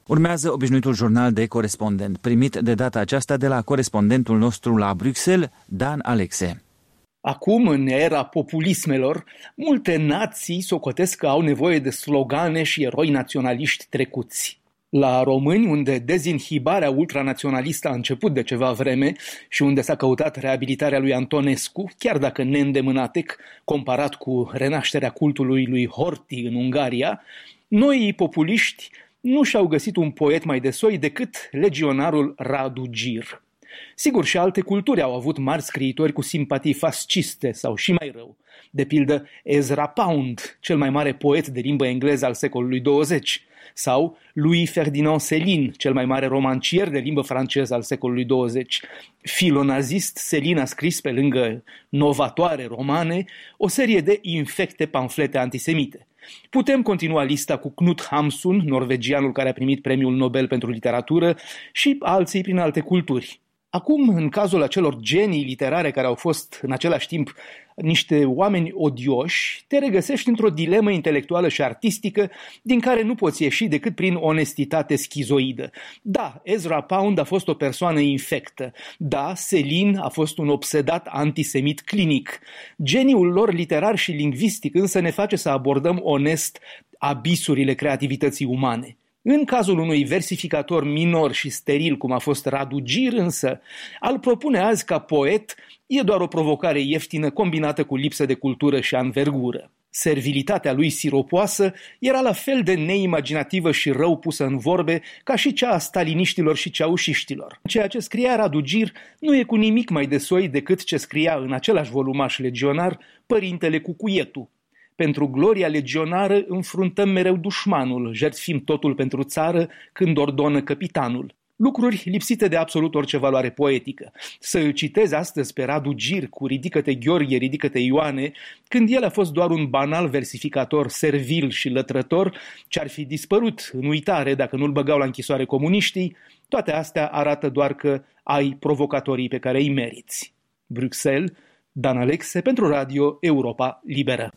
Urmează obișnuitul jurnal de corespondent, primit de data aceasta de la corespondentul nostru la Bruxelles, Dan Alexe. Acum, în era populismelor, multe nații socotesc că au nevoie de slogane și eroi naționaliști trecuți. La români, unde dezinhibarea ultranaționalistă a început de ceva vreme și unde s-a căutat reabilitarea lui Antonescu, chiar dacă neîndemânatec, comparat cu renașterea cultului lui Horthy în Ungaria, noii populiști nu și-au găsit un poet mai de soi decât legionarul Radu Gir. Sigur, și alte culturi au avut mari scriitori cu simpatii fasciste sau și mai rău. De pildă Ezra Pound, cel mai mare poet de limbă engleză al secolului 20, sau Louis Ferdinand Céline, cel mai mare romancier de limbă franceză al secolului 20. Filonazist, Céline a scris, pe lângă novatoare romane, o serie de infecte pamflete antisemite. Putem continua lista cu Knut Hamsun, norvegianul care a primit premiul Nobel pentru literatură, și alții prin alte culturi. Acum, în cazul acelor genii literare care au fost în același timp niște oameni odioși, te regăsești într-o dilemă intelectuală și artistică din care nu poți ieși decât prin onestitate schizoidă. Da, Ezra Pound a fost o persoană infectă. Da, Céline a fost un obsedat antisemit clinic. Geniul lor literar și lingvistic însă ne face să abordăm onest abisurile creativității umane. În cazul unui versificator minor și steril, cum a fost Radu Gir, însă, al propune azi ca poet e doar o provocare ieftină combinată cu lipsă de cultură și anvergură. Servilitatea lui siropoasă era la fel de neimaginativă și rău pusă în vorbe ca și cea a staliniștilor și ceaușiștilor. Ceea ce scria Radu Gir nu e cu nimic mai de soi decât ce scria în același volumaș legionar părintele Cucuietu. Pentru gloria legionară înfruntăm mereu dușmanul, jertfim totul pentru țară când ordonă capitanul. Lucruri lipsite de absolut orice valoare poetică. Să îl citezi astăzi pe Radu Gir cu Ridică-te Gheorghe, Ridică-te Ioane, când el a fost doar un banal versificator servil și lătrător, ce ar fi dispărut în uitare dacă nu-l băgau la închisoare comuniștii, toate astea arată doar că ai provocatorii pe care îi meriți. Bruxelles, Dan Alexe pentru Radio Europa Liberă.